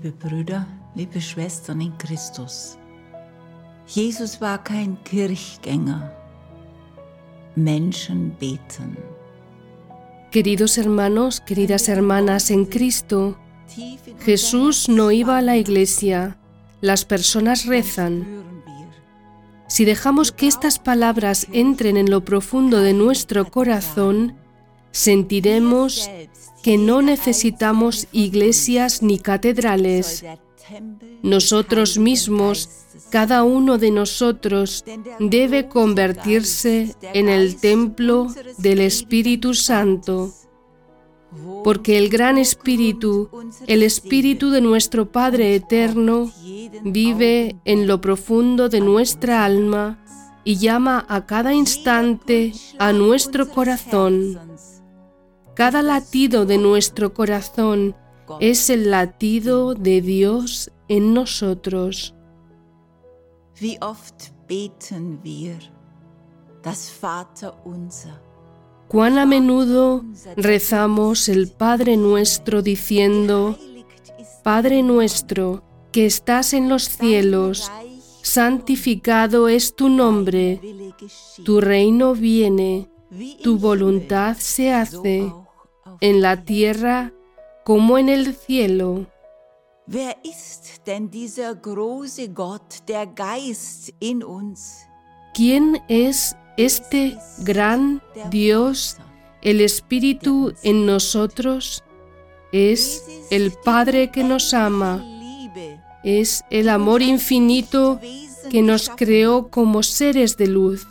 Liebe Brüder, liebe Schwestern in Christus, Jesus war kein Kirchgänger. Menschen beten. Queridos hermanos, queridas hermanas en Cristo, Jesús no iba a la iglesia, las personas rezan. Si dejamos que estas palabras entren en lo profundo de nuestro corazón, sentiremos que no necesitamos iglesias ni catedrales. Nosotros mismos, cada uno de nosotros, debe convertirse en el templo del Espíritu Santo, porque el Gran Espíritu, el Espíritu de nuestro Padre Eterno, vive en lo profundo de nuestra alma y llama a cada instante a nuestro corazón. Cada latido de nuestro corazón es el latido de Dios en nosotros. Wie oft beten wir das Vaterunser. Cuán a menudo rezamos el Padre Nuestro diciendo: Padre nuestro, que estás en los cielos, santificado es tu nombre, tu reino viene, tu voluntad se hace, en la tierra como en el cielo. Wer ist denn dieser große Gott, der Geist in uns? ¿Quién es este gran Dios, el Espíritu en nosotros? Es el Padre que nos ama, es el amor infinito que nos creó como seres de luz.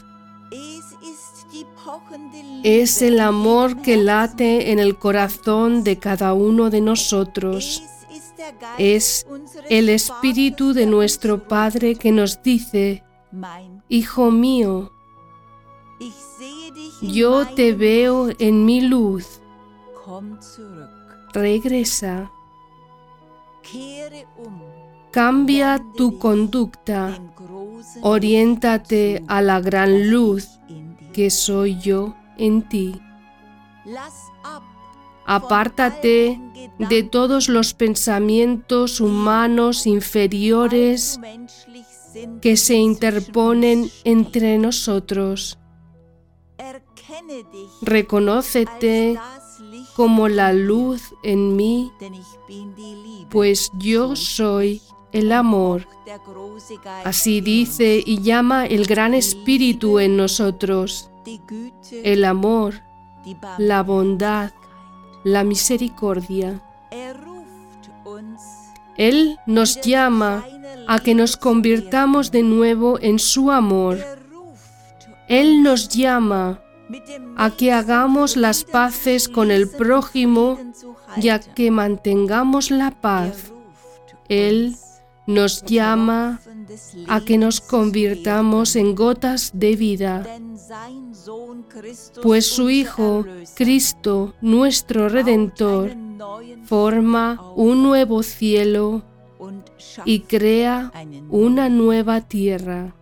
Es el amor que late en el corazón de cada uno de nosotros. Es el Espíritu de nuestro Padre que nos dice: Hijo mío, yo te veo en mi luz. Regresa. Cambia tu conducta. Oriéntate a la gran luz que soy yo en ti. Apártate de todos los pensamientos humanos inferiores que se interponen entre nosotros. Reconócete como la luz en mí, pues yo soy el amor. Así dice y llama el Gran Espíritu en nosotros: el amor, la bondad, la misericordia. Él nos llama a que nos convirtamos de nuevo en su amor. Él nos llama a que hagamos las paces con el prójimo y a que mantengamos la paz. Él nos llama a que nos convirtamos en gotas de vida, pues su Hijo, Cristo, nuestro Redentor, forma un nuevo cielo y crea una nueva tierra.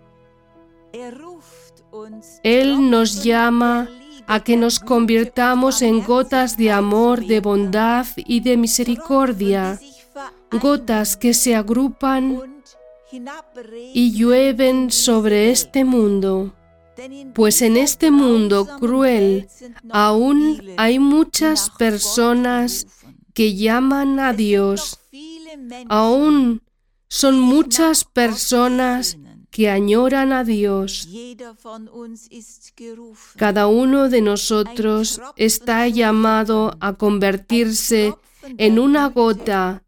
Él nos llama a que nos convirtamos en gotas de amor, de bondad y de misericordia, gotas que se agrupan y llueven sobre este mundo, pues en este mundo cruel aún hay muchas personas que llaman a Dios, aún son muchas personas que añoran a Dios. Cada uno de nosotros está llamado a convertirse en una gota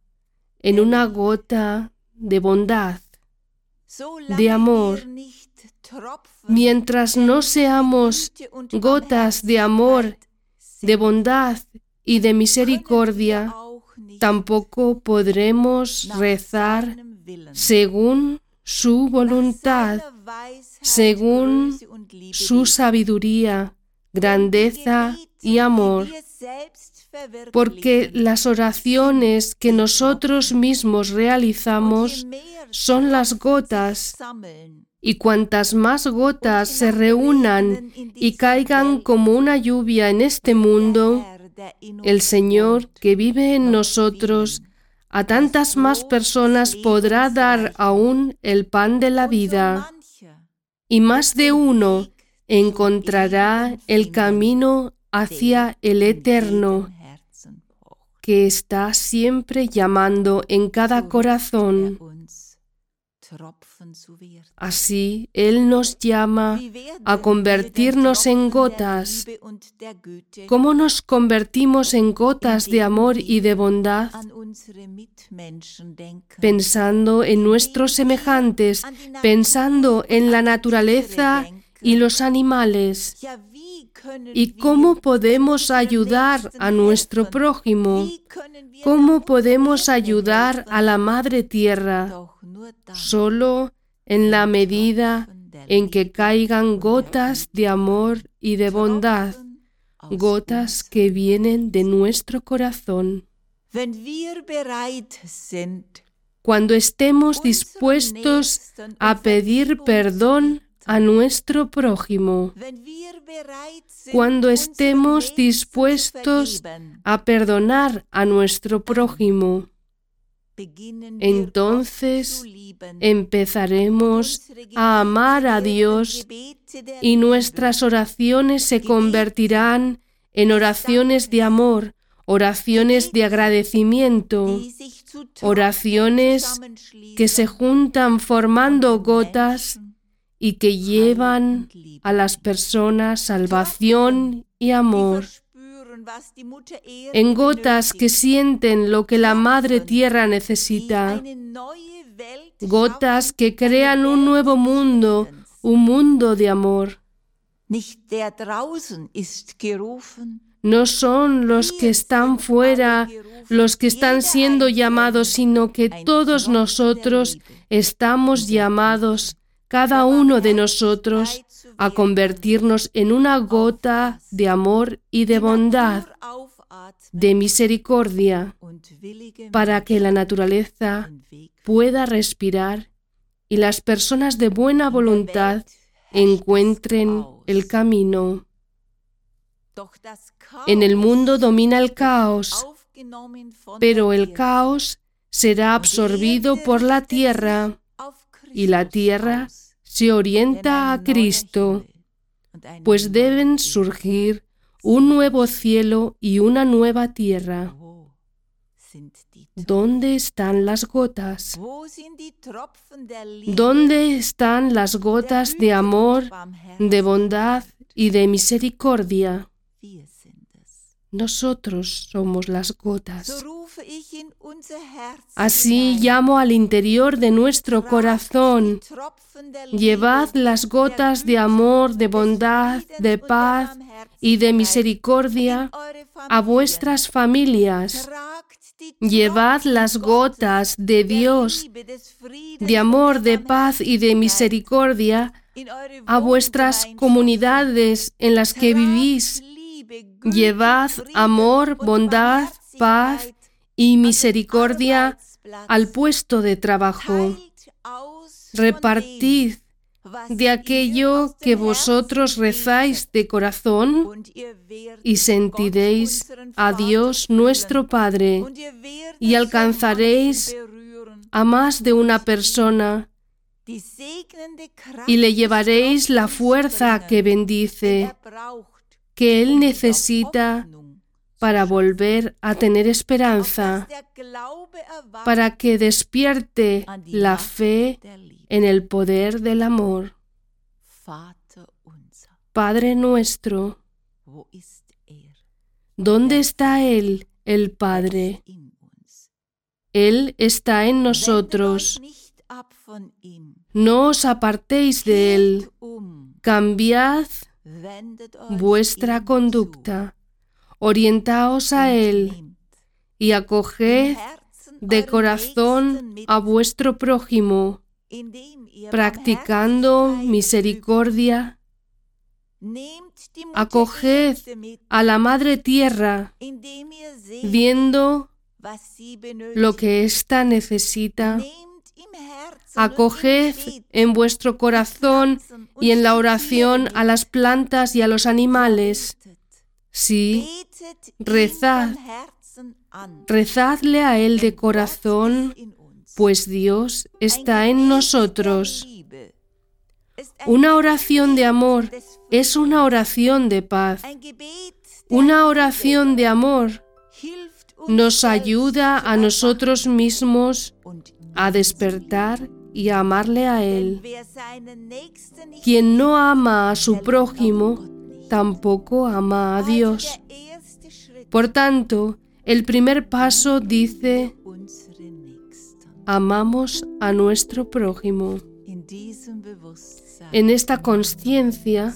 de bondad, de amor. Mientras no seamos gotas de amor, de bondad y de misericordia, tampoco podremos rezar según su voluntad, según su sabiduría, grandeza y amor. Porque las oraciones que nosotros mismos realizamos son las gotas, y cuantas más gotas se reúnan y caigan como una lluvia en este mundo, el Señor que vive en nosotros a tantas más personas podrá dar aún el pan de la vida, y más de uno encontrará el camino hacia el eterno, que está siempre llamando en cada corazón. Así, Él nos llama a convertirnos en gotas. ¿Cómo nos convertimos en gotas de amor y de bondad? Pensando en nuestros semejantes, pensando en la naturaleza y los animales. ¿Y cómo podemos ayudar a nuestro prójimo? ¿Cómo podemos ayudar a la Madre Tierra? Solo en la medida en que caigan gotas de amor y de bondad, gotas que vienen de nuestro corazón. Cuando estemos dispuestos a pedir perdón a nuestro prójimo, cuando estemos dispuestos a perdonar a nuestro prójimo, entonces empezaremos a amar a Dios y nuestras oraciones se convertirán en oraciones de amor, oraciones de agradecimiento, oraciones que se juntan formando gotas y que llevan a las personas salvación y amor. En gotas que sienten lo que la Madre Tierra necesita, gotas que crean un nuevo mundo, un mundo de amor. No son los que están fuera los que están siendo llamados, sino que todos nosotros estamos llamados, cada uno de nosotros, a convertirnos en una gota de amor y de bondad, de misericordia, para que la naturaleza pueda respirar y las personas de buena voluntad encuentren el camino. En el mundo domina el caos, pero el caos será absorbido por la tierra y la tierra se orienta a Cristo, pues deben surgir un nuevo cielo y una nueva tierra. ¿Dónde están las gotas? ¿Dónde están las gotas de amor, de bondad y de misericordia? Nosotros somos las gotas. Así llamo al interior de nuestro corazón. Llevad las gotas de amor, de bondad, de paz y de misericordia a vuestras familias. Llevad las gotas de Dios, de amor, de paz y de misericordia a vuestras comunidades en las que vivís. Llevad amor, bondad, paz y misericordia al puesto de trabajo. Repartid de aquello que vosotros rezáis de corazón y sentiréis a Dios nuestro Padre y alcanzaréis a más de una persona y le llevaréis la fuerza que bendice, que Él necesita para volver a tener esperanza, para que despierte la fe en el poder del amor. Padre nuestro, ¿dónde está Él, el Padre? Él está en nosotros. No os apartéis de Él. Cambiad vuestra conducta. Orientaos a Él y acoged de corazón a vuestro prójimo, practicando misericordia. Acoged a la Madre Tierra, viendo lo que ésta necesita. Acoged en vuestro corazón y en la oración a las plantas y a los animales. Sí, rezadle a Él de corazón, pues Dios está en nosotros. Una oración de amor es una oración de paz. Una oración de amor nos ayuda a nosotros mismos a despertar y a amarle a Él. Quien no ama a su prójimo, tampoco ama a Dios. Por tanto, el primer paso dice: amamos a nuestro prójimo. En esta conciencia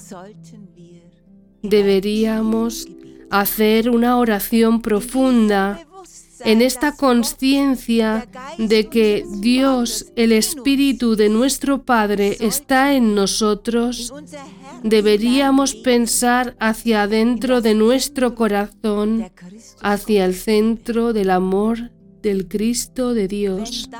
deberíamos hacer una oración profunda, en esta conciencia de que Dios, el Espíritu de nuestro Padre, está en nosotros. Deberíamos pensar hacia adentro de nuestro corazón, hacia el centro del amor del Cristo de Dios.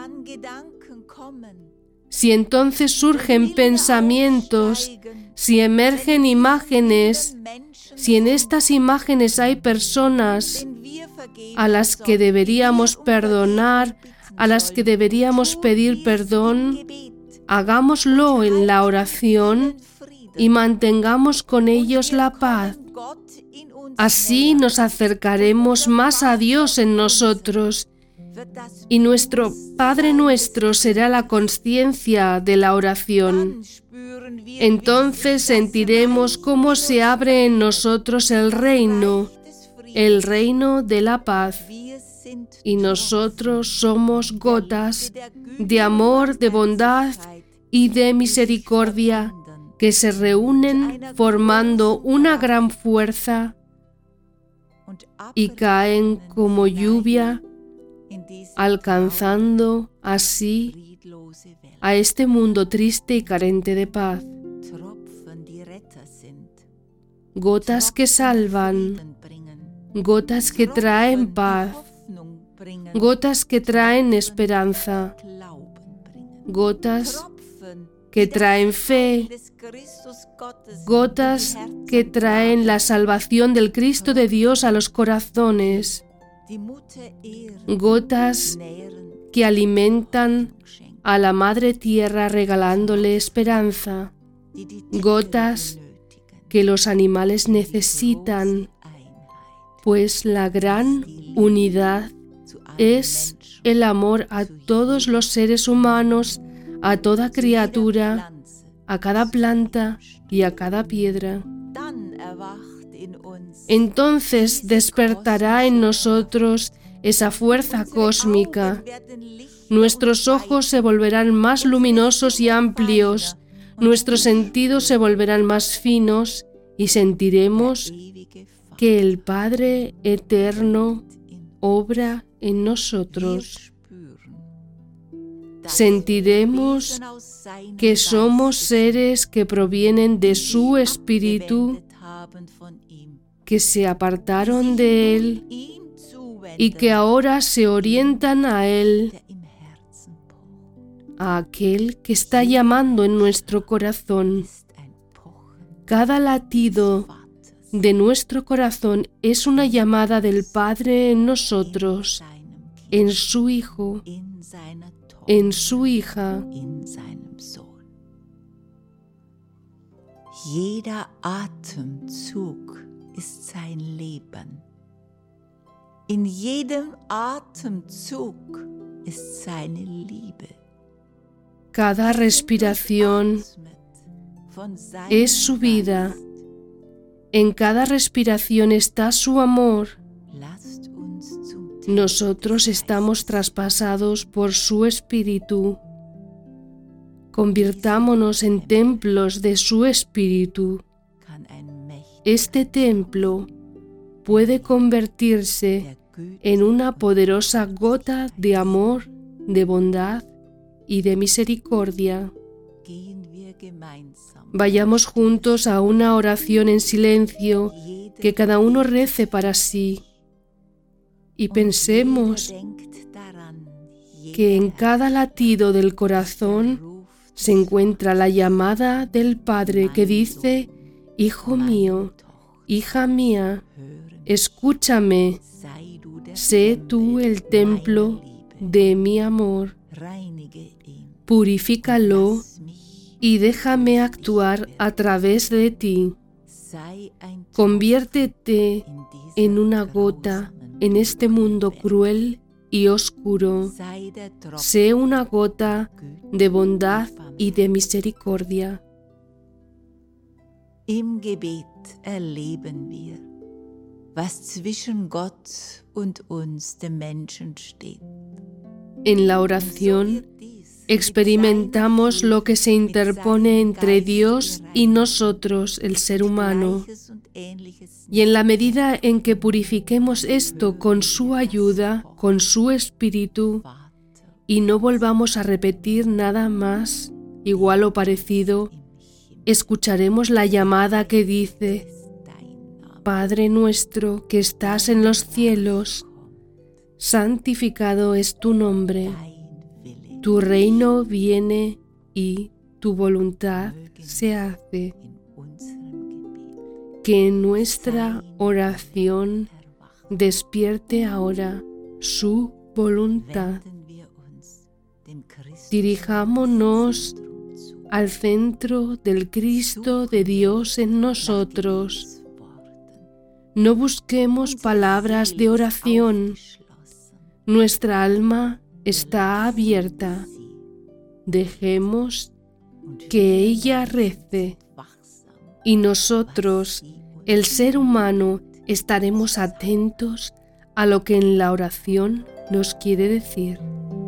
Si entonces surgen pensamientos, si emergen imágenes, si en estas imágenes hay personas a las que deberíamos perdonar, a las que deberíamos pedir perdón, hagámoslo en la oración y mantengamos con ellos la paz. Así nos acercaremos más a Dios en nosotros, y nuestro Padre Nuestro será la conciencia de la oración. Entonces sentiremos cómo se abre en nosotros el reino de la paz. Y nosotros somos gotas de amor, de bondad y de misericordia que se reúnen formando una gran fuerza y caen como lluvia, alcanzando así a este mundo triste y carente de paz. Gotas que salvan, gotas que traen paz, gotas que traen esperanza, gotas que traen fe, gotas que traen la salvación del Cristo de Dios a los corazones, gotas que alimentan a la Madre Tierra regalándole esperanza, gotas que los animales necesitan, pues la gran unidad es el amor a todos los seres humanos, a toda criatura, a cada planta y a cada piedra. Entonces despertará en nosotros esa fuerza cósmica. Nuestros ojos se volverán más luminosos y amplios, nuestros sentidos se volverán más finos y sentiremos que el Padre Eterno obra en nosotros. Sentiremos que somos seres que provienen de su Espíritu, que se apartaron de Él y que ahora se orientan a Él, a aquel que está llamando en nuestro corazón. Cada latido de nuestro corazón es una llamada del Padre en nosotros, en su Hijo, en su hija. Jeder Atemzug ist sein Leben. In jedem Atemzug ist seine Liebe. Cada respiración es su vida. En cada respiración está su amor. Nosotros estamos traspasados por su Espíritu. Convirtámonos en templos de su Espíritu. Este templo puede convertirse en una poderosa gota de amor, de bondad y de misericordia. Vayamos juntos a una oración en silencio, que cada uno rece para sí. Y pensemos que en cada latido del corazón se encuentra la llamada del Padre que dice: Hijo mío, Hija mía, escúchame, sé tú el templo de mi amor, purifícalo y déjame actuar a través de ti. Conviértete en una gota en este mundo cruel y oscuro. Sé una gota de bondad y de misericordia. Im Gebet erleben wir, was zwischen Gott und uns, dem Menschen, steht. En la oración experimentamos lo que se interpone entre Dios y nosotros, el ser humano. Y en la medida en que purifiquemos esto con su ayuda, con su espíritu, y no volvamos a repetir nada más igual o parecido, escucharemos la llamada que dice: Padre nuestro que estás en los cielos, santificado es tu nombre. Tu reino viene y tu voluntad se hace. Que en nuestra oración despierte ahora su voluntad. Dirijámonos al centro del Cristo de Dios en nosotros. No busquemos palabras de oración. Nuestra alma está abierta. Dejemos que ella rece. Y nosotros, el ser humano, estaremos atentos a lo que en la oración nos quiere decir.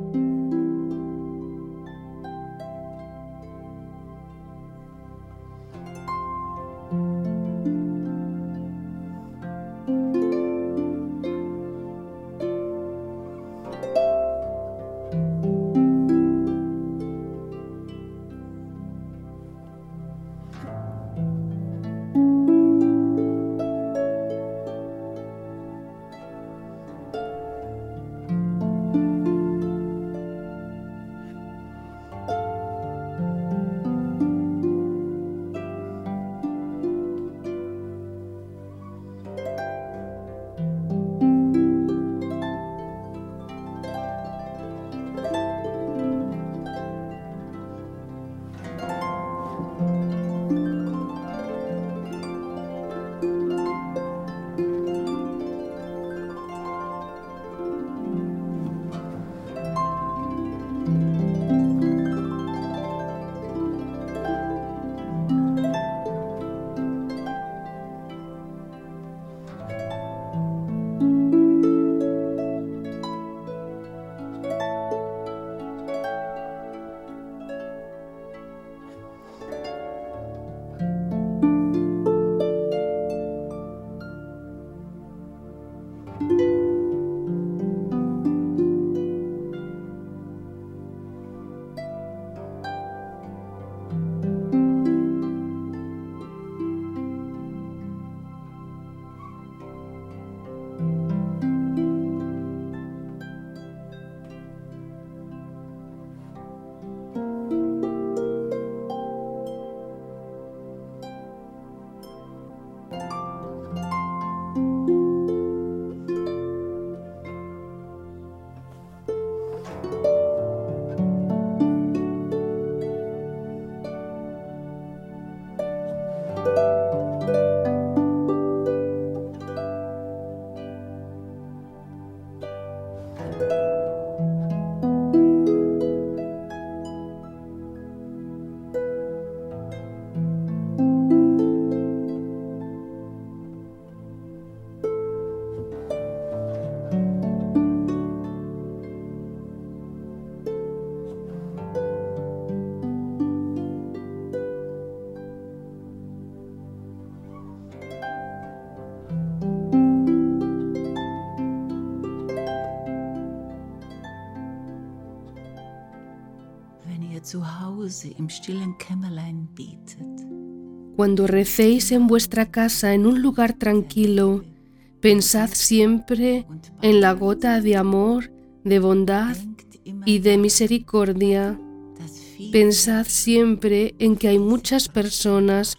Cuando recéis en vuestra casa en un lugar tranquilo, pensad siempre en la gota de amor, de bondad y de misericordia. Pensad siempre en que hay muchas personas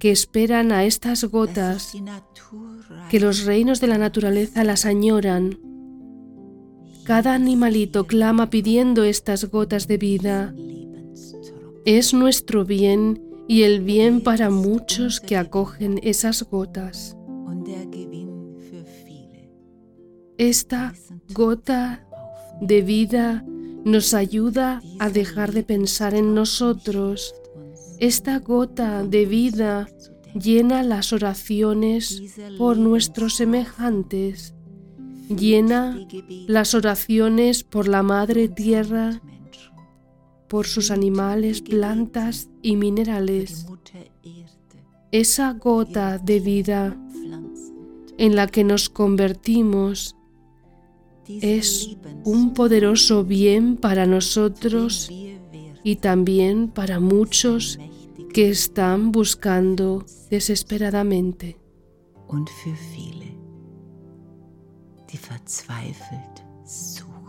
que esperan a estas gotas, que los reinos de la naturaleza las añoran. Cada animalito clama pidiendo estas gotas de vida. Es nuestro bien y el bien para muchos que acogen esas gotas. Esta gota de vida nos ayuda a dejar de pensar en nosotros. Esta gota de vida llena las oraciones por nuestros semejantes, llena las oraciones por la Madre Tierra, por sus animales, plantas y minerales. Esa gota de vida en la que nos convertimos es un poderoso bien para nosotros y también para muchos que están buscando desesperadamente. Und für viele, die verzweifelt suchen.